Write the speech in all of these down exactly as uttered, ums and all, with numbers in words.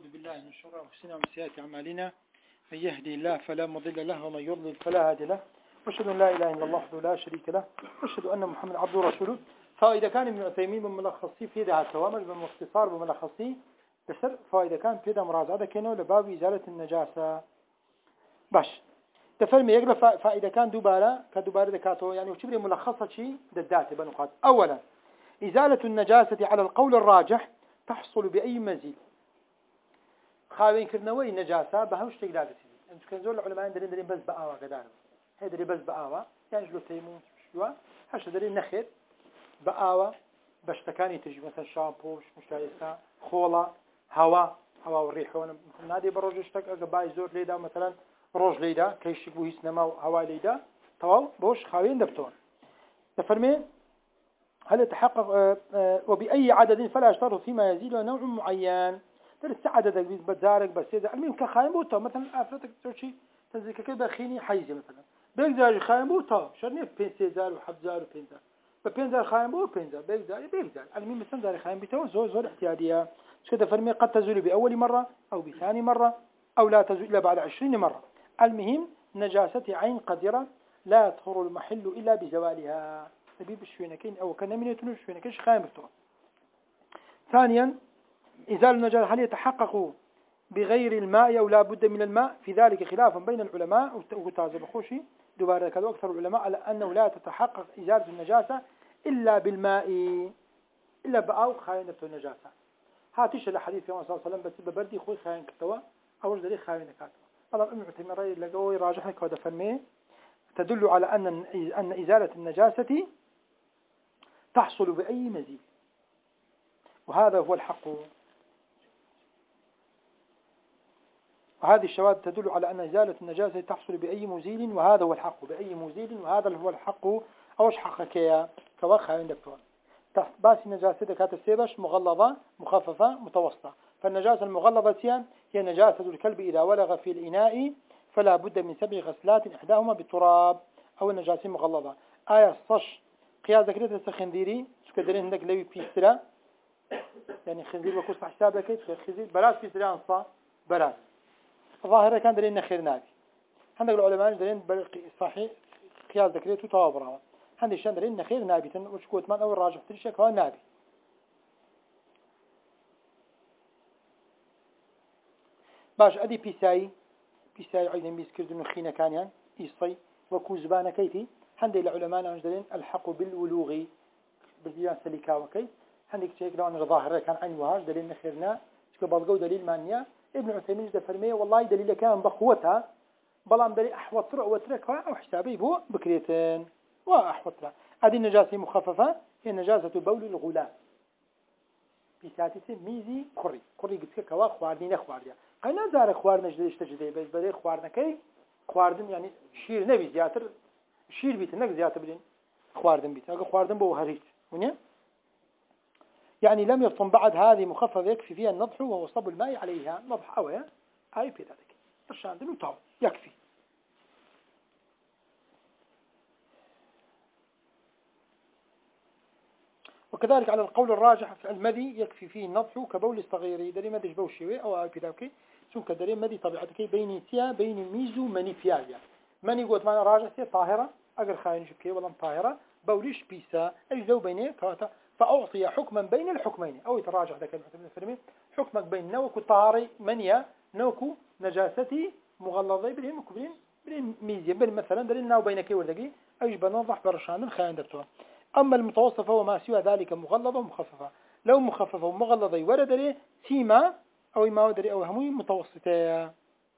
ونعوذ بالله من شرور أنفسنا ومن سيئات أعمالنا. من يهدي الله فلا مضل له ومن يضلل فلا هادي له، وأشهد أن لا إله إلا الله وحده لا شريك له، وأشهد أن محمدا عبده ورسوله. فإذا كان ابن عثيمين بملخصي في ذا التوامل باختصار بملخصي بسر فإذا كان في ذا مراجعة كأنه لباب إزالة النجاسة باش تفرمي يقرأ. فإذا كان دوبارة كدوبارة ذكاته يعني وشبري ملخصة شيء ددات بنقاط. أولا إزالة النجاسة على القول الراجح تحصل بأي مزيد. خاوين كرنوي نجاسة بهوش تقلادة سيدي أنت كان زول العلماء درين درين بس بقاوة قدارهم هي درين بس بقاوة يعني شلو تيمون شلوا هش درين نخير بقاوة بشتكاني تجي مثلا شامبوش مشتايسة خولة هواء هواء والريحون نادي بروج اشتك أقباي زور ليدا مثلا روج ليدا كيش يقوي سنما هواء ليدا طوال بوش خاوين دبتون تفرمين هل يتحقق وبأي عدد فلا يشترط فيما يزيد نوع معين. ترى عددك بتزارك بس إذا المهم كخايم بوتا مثلا أفرتك تشي تزيك كده خيني حيزة مثلا بيجزار خايم بوتا شرني بينزار وحبزار وبينزار بينزار خايم بو بينزار بيجزار بيجزار المهم مثلا زار خايم بتو زور زور احتيادية كده فرمي قد تزول بأول مرة أو بثاني مرة أو لا تزول إلا بعد عشرين مرة. المهم نجاسة عين قدرة لا يطهر المحل إلا بزوالها تبي بشوينكين أو كنا من يتنوش شوينكيش خايم بتو. ثانيا إزالة النجاسة هل يتحقق بغير الماء أو لا بد من الماء؟ في ذلك خلاف بين العلماء وتعزب بخوشي دوباره كذا أكثر العلماء على أنه لا تتحقق إزالة النجاسة إلا بالماء إلا بأو خاينة النجاسة. هاتيش الحديث في صلى الله عليه وسلم بس ببردي خوي خاين كتوا أو جدري خاينة كاتوا. طبعا ابن عثيمين رأي لقوي راجحنا كذا فرمي تدل على أن أن إزالة النجاسة تحصل بأي مزيد وهذا هو الحق. وهذه الشواهد تدل على أن إزالة النجاسة تحصل بأي مزيل وهذا هو الحق بأي مزيل وهذا هو الحق أوش حقك يا كواخ عندك تون باس النجاسة كانت السيبش مغلظة مخففة متوسطة. فالنجاسة المغلظة هي نجاسة الكلب إذا ولغ في الإناء فلا بد من سبع غسلات إحداهما بالتراب أو النجاسة المغلظة. آية صش قياس ذكرت الخنزيري سكدرين عندك لوي بيسترا يعني خنزير وكوس حسابك خنزير براس بيسترا أنصا براس ظاهرة كان دليل نخير نابي. عندك العلماء دليل صحيح قياس ذكريت وتوابرها عندي شان دليل نخير نابي وشكوت مان أول راجح تريشك هو نابي. باش أدي بيساي بيساي عيدا بيسكرد إنه خينا كان يعني إيصي وكوزبانة كيتي عندي العلماء عند دليل الحق بالولوغ بالديان سليكا وكي عندك شيء لو أن الظاهرة كان عين وهاج دليل نخيرنا شكو بلغو دليل مانيا. ابن عثيمين ده فرميه والله دليل كان بقوتها بلام دليل أحوطر وتركها أو حسابي بو بكريتين وأحوطرها. هذه النجاسة مخففة هي نجاسة بول الغلام بساتي ميزي كوري كوري قلت كوا خواردين أخوارديا قينا زار خوار نجديش تجدي بس بدي خوارنا كي خواردن يعني شير نبي زياتر شير بيت نك زياتر بدين خواردن بيت أقول خواردن بو هريت ونيا يعني لم يفطن بعد هذه مخففة يكفي فيها النضح وهو صب الماء عليها نضح أوي هاي في ذلك ترشان دم وطاو يكفي. وكذلك على القول الراجح في المذي يكفي فيه النضح كبول الصغير دري مدش بوشيوي أو هاي في ذلك شون كدري مذي طبيعتك بين تيا بين ميزو مني فياليا مني قلت معنا راجح تيا طاهرة أجر خاين شبكي ولا طاهرة بوليش بيسا أجدو بينه كواتا فأعطي حكما بين الحكمين أو يتراجع ذلك المحتمل الفرمي حكمك بين نوك طهاري منيا نوك نجاستي مغلظي بلهم وكبلين بلهم ميزي بل مثلا دليل ناو بينك وردقي أيش بنوضح برشان خيان درتوها. أما المتوسط فهو ما سوى ذلك مغلظة ومخففة. لو مخففة ومغلظة ورد لي سيما أو ما ودري أو هموي متوسطة.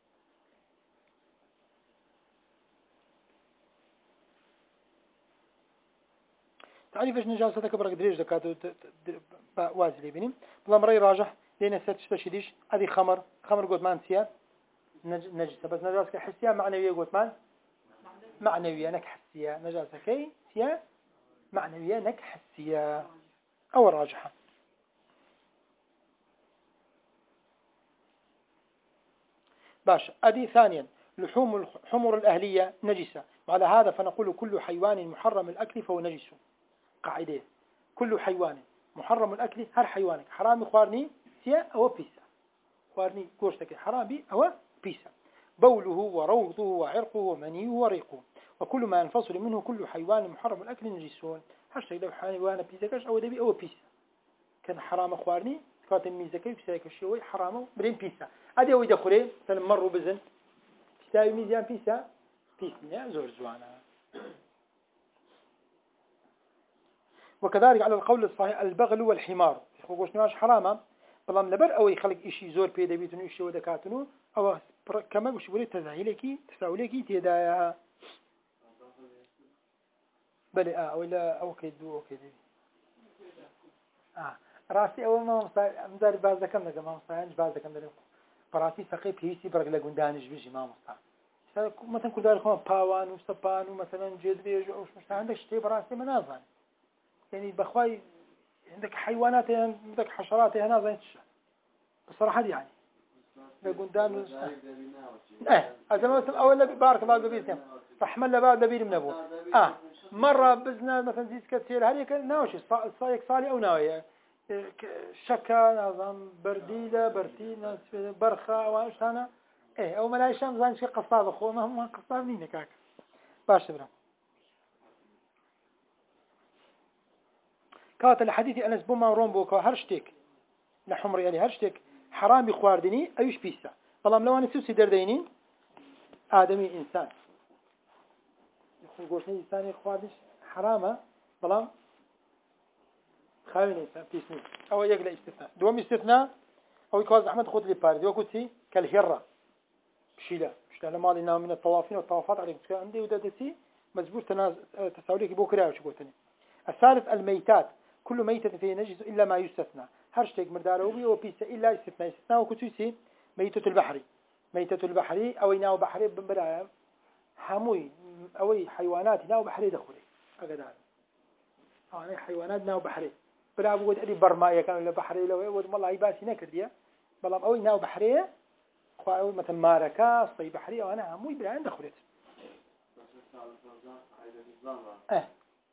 تعرف إيش نجاستك برك دريج دكاتو وازلي بيني بلا مري راجح لين ست تشديش هذه خمر خمر قد مان سيا نج نجسة بس نجاسك حسيا معنوية قد مان معنوية نك حسيا نجاسك سيا معنوية نك حسيا أو راجحة. باش أدي ثانيا لحوم الحمر الأهلية نجسة وعلى هذا فنقول كل حيوان محرم الأكل فهو نجس. قاعدة كل حيوان محرم الأكل هر حيوانك حرام خوارني سيا أو بيسا خوارني قوشتك حرامي أو بيسا بوله وروضه وعرقه ومنيه وريقه وكل ما ينفصل منه كل حيوان محرم الأكل نجسون هشتك لو حيوان بيسكش أو دبي أو بيسا كان حرام خوارني كاتم ميزكي بيساك الشيوي حرامه برين بيسا هذا هو يدخله فلمروا بزن بيساوي ميزان بيسا بيسا زور زوانا. وكذلك على القول الصحيح البغل والحمار يخوش نواش حرامه بلام لبر أو يخلق إشي زور بيدا بيتنو إشي ودكاتنو أو كما وش بقول تزاهيلكي تساولكي تيدا بلي آه أو لا أو كيدو أو كيدو آه راسي أول ما مصار مدار بعض كم لقى ما مصارنج بعض كم لقى براسي ثقيب هيسي برق لقون دانش بيجي ما مصار مثلا كل ذلك هم باوان وسبان ومثلا جدريج أو مش عندك شيء براسي منازل يعني بخواي عندك حيوانات عندك حشرات هنا زين بصراحة دي يعني لقون دانش إيه هذا ما أول بارك الله قبيلتهم رحمة الله بعد دبير من أبوه آه مرة بزنا مثلا زيت كثير هذه كان ناوشي صايك صالي أو ناوية شكا نظام برديلة برتينة برخة وإيش أنا إيه أو ملايشان زين شيء قصاب أخوه ما هم قصاب مين كاك باش برا كات الحديث أنس بوما رومبوكا هرشتك نحمر يعني هرشتك حرام بخواردني أيش بيسا طالما لو أنا سوسي دردينين آدمي إنسان يقول قوشني إنسان خواردش حرامة طالما خاين إنسان بيسني أو يقل استثناء دوم استثناء أو يكواز أحمد خود لي بارد وكتي كالهرة بشيلة بشيلة لما لنا من الطوافين والطوافات عليك عندي ودادتي مزبوط تناز تساوليك بوكرا وش قلتني. الثالث الميتات كل ميتة فيه نجس إلا ما يستثنى هرشتك مرداروبي وبيس إلا استثناء استثناء وكتوسي ميتة البحري ميتة البحري أو يناو بحري بمبرايا حموي أو حيوانات ناو بحري دخولي أقدر أنا حيوانات ناو بحري بلا بود أدي برمائية كانوا إلى بحري لو ود والله يباسي نكرديا بلام أو ناو بحري خواهو مثل ماركة صي بحري وأنا عموي بلا عند دخولت اه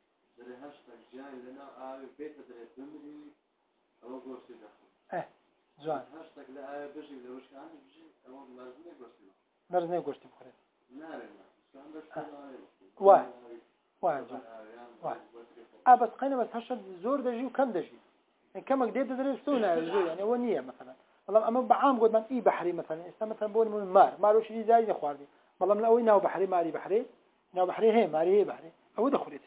اه زوان مرزني قرتي بخير واحد واحد واحد اه بس قينا بس هشد زور دجي وكم دجي يعني كم قديت تدرسونا زور يعني هو نية مثلا والله أما بعام قد من إي بحري مثلا إسا مثلا بقول من مار ماروش لي زايد إخواني والله من أول ناو بحري ماري بحري ناو بحري هي ماري هي بحري أو دخلت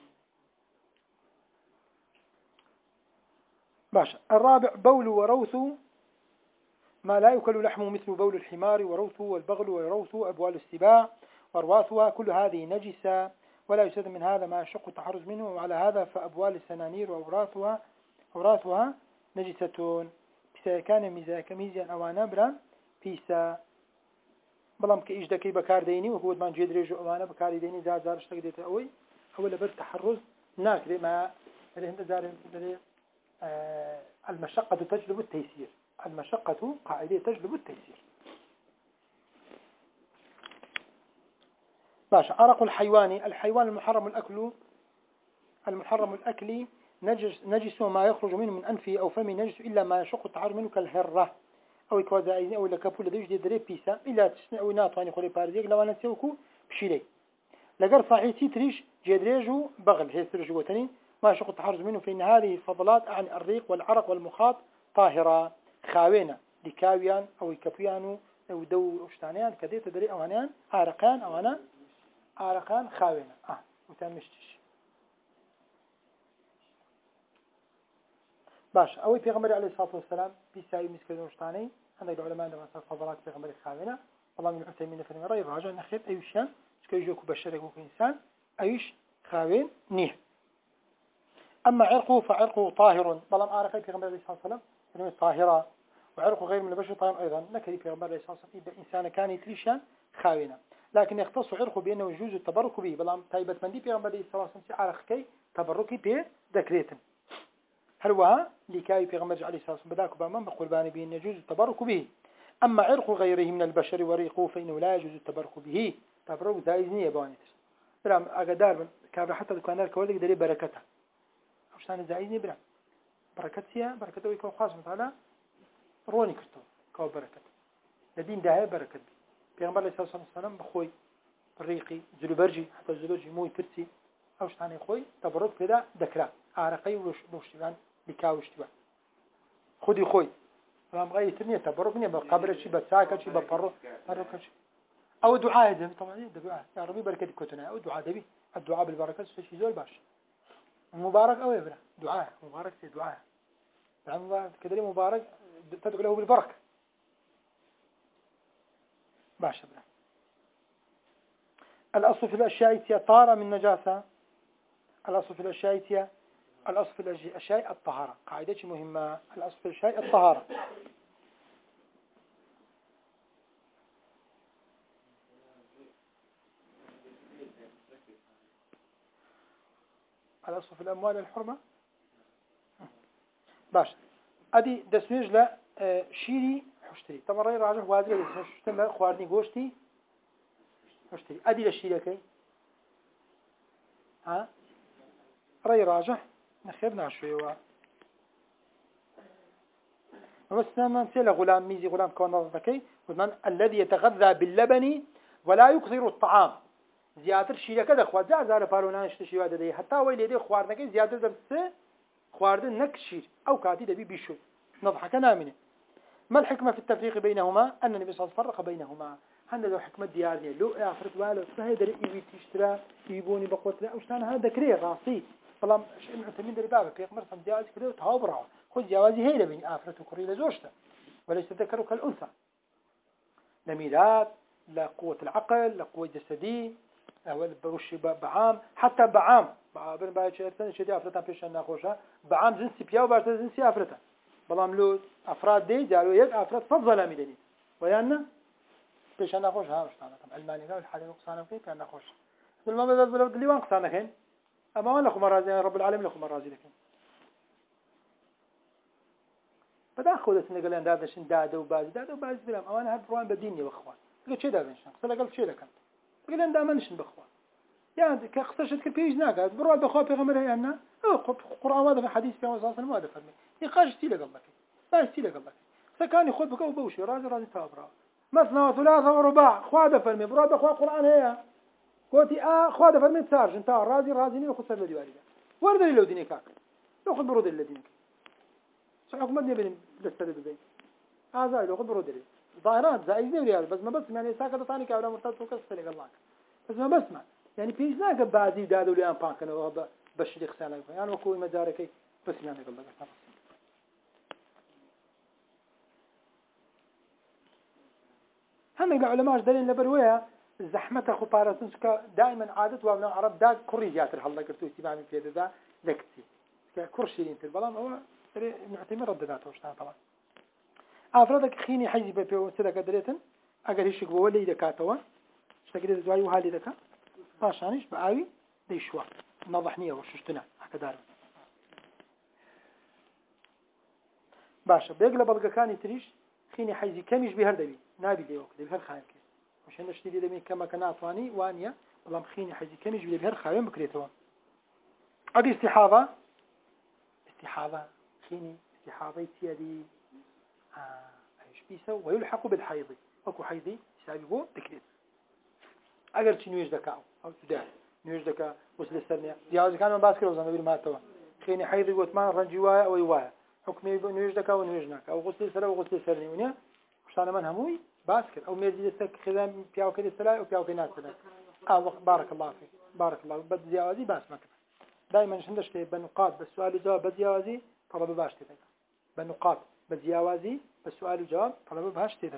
باشا. الرابع بول وروث ما لا يؤكل لحمه مثل بول الحمار وروثه والبغل وروثه أبوال السباع وارواثها كل هذه نجسة ولا يستثنى من هذا ما يشق التحرز منه وعلى هذا فأبوال السنانير وأوراثها أوراثها نجسة بسا كان ميزا ميزيا أوانا برا بيسا بلام كإيش دكي بكار ديني وهو من جدريج أوانا بكار ديني زار زار اشتقدت أوي أولا بس تحرز ناكري ما اللي هند زار آه المشقة تجلب التيسير المشقة قاعدة تجلب التيسير. باشا. عرق الحيوان الحيوان المحرم الأكل المحرم الأكل نجس نجس ما يخرج منه من أنفه أو فمه نجس إلا ما يشق التحرز منه كالهرة أو كوازايزين أو لكابول لديش دي دري بيسا إلا تسنع أو ناطواني خوري بارديك لو أنا سيوكو بشيلي لقر صحيح تيتريش جدريجو بغل هيسترج وتنين ما يشق التحرز منه فإن هذه الفضلات عن الريق والعرق والمخاط طاهرة خاوينة لكاويان أو الكابيانو أو دو أشتانيان كدي تدري أوانيان عرقان أوانا عرقان خاوينة آه وتمشتش باش أوي بيغمر عليه الصلاة والسلام بيساوي مسكين أشتاني عندك العلماء عندما فضلات بيغمر خاوينة والله من عثيمين في المرأي راجع نخير أيوشان سكيجوك بشرك وكإنسان أيش خاوين نيه. أما عرقه فعرقه طاهر بلام عرقه بيغمر عليه الصلاة والسلام كلمة طاهرة وعرق غير من البشر طاهر أيضا لكن في غمار الإسلام إذا إنسان كان يتريشان خاوينا لكن يختص عرقه بأنه يجوز التبرك به بلام تايبة مندي في غمار الإسلام عرق كي تبركي به ذكريتا هل وها لكاي في غمار عليه الصلاة والسلام بداك بأمام بقربان بأن يجوز التبرك به. أما عرق غيره من البشر وريقه فإنه لا يجوز التبرك به تبرك زائزنية بوانيتش برام أقدار كابر حتى الكوانار كوالك دلي بركتها أوش ثاني زائزني برام بركتها بركته ويكون خاص مثلا روني كرتو كاو بركة لدين ده بركة بيغمبر عليه الصلاة والسلام بخوي ريقي زلوبرجي حتى زلوبرجي موي ترسي أوش تاني خوي تبرك كذا ذكرى عرقي وش وشتبان بكاوش تبان خدي خوي فهم غاية ترنية تبرك مني بقبر شيء بساكة شيء بفرو بركة شيء أو دعاء ده طبعا دعاء يا ربي بركة كتنا أو دعاء دبي الدعاء بالبركة شيء زول باش مبارك أو يبرا دعاء مبارك سي دعاء يعني كذا مبارك تدعو له بالبركة باش بلا الأصل في الأشياء طارة من نجاسة الأصل في الأشياء الأصل في الأشياء الطهارة قاعدة مهمة الأصل في الأشياء الطهارة الأصل في الأموال الحرمة باش أدي دسميج لا شيري حشتري طبعا رأي راجح واجب دسميج حشتري خواردني قوشتي حشتري أدي للشيري كي ها رأي راجح نخيرنا شوية بس ما نسيل غلام ميزي غلام كون نظرتكي ومن الذي يتغذى باللبن ولا يكثر الطعام زيادة الشيء كذا خوارد زعزار فارونان اشتشي واحد ده حتى ويلي ده خواردنك زيادة درس خوارد نكشير أو كاتي دبي بيشوي نضحك نامنه ما الحكمة في التفريق بينهما أن النبي صلى الله عليه وسلم فرق بينهما هذا لو حكمة ديارني لو آخرت واله فهذا رأي تشترى يبوني بقوت لا وش أنا هذا كريه راسي فلام شيء معتمد دربابة في قمر صم جواز كده وتهابره خذ جوازي هي لبين آخرت وكريه لزوجته وليس ذكرك الأنثى لا ميلاد لا قوة العقل لا قوة جسدي أول بروش بعام حتى بعام بعام بعد شيء شيء أفرتان فيش الناقوشة بعام جنسي بيا وبعد جنسي أفرتان بلام لو أفراد دي جالوا يد أفراد فضل ميداني ويانا فيش الناقوش ها مش طبعا الماني قال الحالي نقصانه فيه كان ناقوش بالما بدل بلو اللي وانقصانه كين أما وين لكم مرازي رب العالمين لكم مرازي لكن بدأ أخذت نقول أن هذا شن داده وباز داده وباز بلام أنا هاد روان بديني وأخوان قلت شيء ده إنشان صلا قلت شيء لكن قلت أن دائما نشن بأخوان يعني كخسرت كل بيج ناقة بروح بخوف في غمرها يمنا أو قرآن هذا في حديث في أساس ما هذا فرمي يقاش تيلا قلبك لا تيلا قلبك فكان يخوض بك وبوشي راجل راجل تابرا مثنى وثلاثة ورباع خواد فرمي بروح بخوف قرآن هي قلتي آه خواد فرمي تسارج أنت راجل راجل وخسر الذي والده ورد لي لو دينك لو خد برود الذي دينك صحيح ما دني بين للسبب بين هذا لو خد برود لي ظاهرات زائد ريال بس ما بس يعني ساكت ثاني كأولا مرتد وكسر لك الله بس ما بسمع يعني بيج ناقة بعدي دادو ليان بانكنا وهذا بشري خسانة يعني وكوي مداركي بس يعني قال لك هم العلماء دليل لبرويها زحمة أخو بارسنسك دائما عادة وابن العرب دا كوريجات الحلا كرتو استماع من في ذا ذكتي كرشين تربلان هو معتمر ردداته وش طبعا أفرادك خيني حيزي بيو سدك دريتن أجر هيش جوا لي دكاتوا اشتكيت زواي وهالي دكا عشانش بقاوي ديشوا نضحنيه وششتنا هكذا باشا بيقلب الجكاني تريش خيني حيزي كميش بهردبي نابي دي وقت بهر خايم كي مش هندش تدي دمي كما كان أطواني وانيا والله خيني حيزي كميش بهر خايم بكريتوا أدي استحاضة استحاضة خيني استحاضة تيادي آه ايش بيسو ويلحق بالحيض اكو حيضي سابقو تكريت اگر چی نویش دکاو او تدا نویش دکا وصل السرنية جهاز كان من باسكر وزن بير ماتوا خيني حيض قلت ما رنجوايا او يوايا حكمي نویش دکا ونویش ناك او غسل السر او غسل السرنية ونيا وشتانا من هموي باسكر او ميرجي دستك خدام بياو كده سلاي او بياو كده سلاي اه بارك الله فيك بارك الله بد زياوازي باس مكتب دائما شندش كي بنقاط بالسؤال وجواب بزياوازي طلب باش تدك بنقاط بزياوازي بالسؤال وجواب طلب باش تدك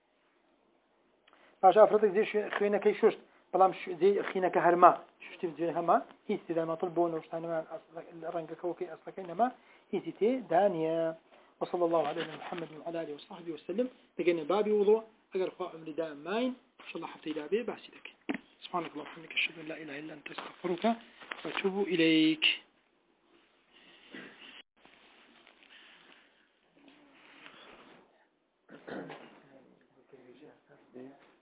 باش افرضك زي خوينا كي شوشت بلام زي خينا كهرما شفتي زي هما هي استدام ما طلبون وش ثاني ما رنجك كوكي اصلك انما هي تي دانيا وصلى الله على محمد وعلى اله وصحبه وسلم لقينا بابي وضوء اقر قائم لداء ماين ان شاء الله حتى الى به باسدك سبحانك اللهم وبحمدك اشهد ان لا اله الا انت استغفرك واتوب اليك